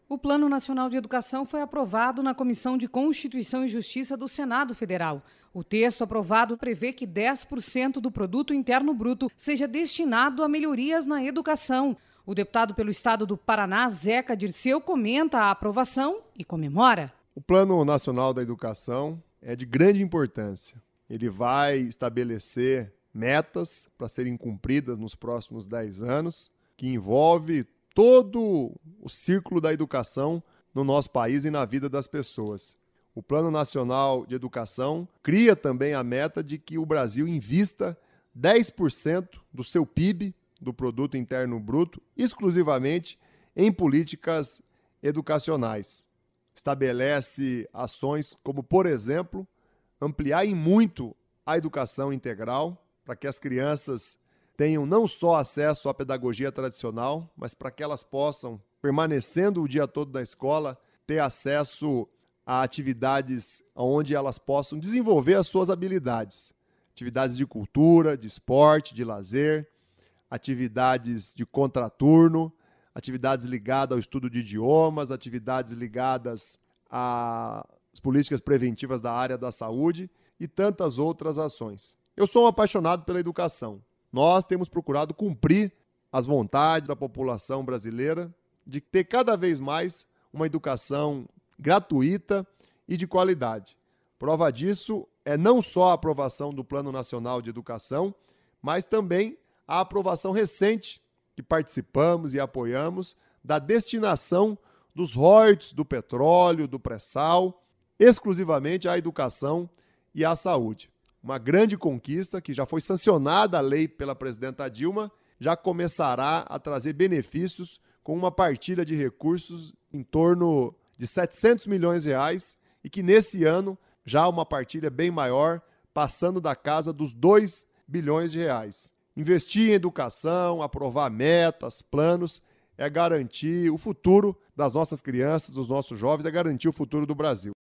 O Plano Nacional de Educação foi aprovado na Comissão de Constituição e Justiça do Senado Federal. O texto aprovado prevê que 10% do Produto Interno Bruto seja destinado a melhorias na educação. O deputado pelo estado do Paraná, Zeca Dirceu, comenta a aprovação e comemora. O Plano Nacional da Educação é de grande importância. Ele vai estabelecer metas para serem cumpridas nos próximos 10 anos, que envolve todo o círculo da educação no nosso país e na vida das pessoas. O Plano Nacional de Educação cria também a meta de que o Brasil invista 10% do seu PIB, do Produto Interno Bruto, exclusivamente em políticas educacionais. Estabelece ações como, por exemplo, ampliar em muito a educação integral, para que as crianças tenham não só acesso à pedagogia tradicional, mas para que elas possam, permanecendo o dia todo na escola, ter acesso a atividades onde elas possam desenvolver as suas habilidades. Atividades de cultura, de esporte, de lazer, atividades de contraturno, atividades ligadas ao estudo de idiomas, atividades ligadas às políticas preventivas da área da saúde e tantas outras ações. Eu sou um apaixonado pela educação. Nós temos procurado cumprir as vontades da população brasileira de ter cada vez mais uma educação gratuita e de qualidade. Prova disso é não só a aprovação do Plano Nacional de Educação, mas também a aprovação recente, que participamos e apoiamos, da destinação dos royalties do petróleo, do pré-sal, exclusivamente à educação e à saúde. Uma grande conquista que já foi sancionada a lei pela presidenta Dilma, já começará a trazer benefícios com uma partilha de recursos em torno de 700 milhões de reais e que nesse ano já uma partilha bem maior, passando da casa dos 2 bilhões de reais. Investir em educação, aprovar metas, planos, é garantir o futuro das nossas crianças, dos nossos jovens, é garantir o futuro do Brasil.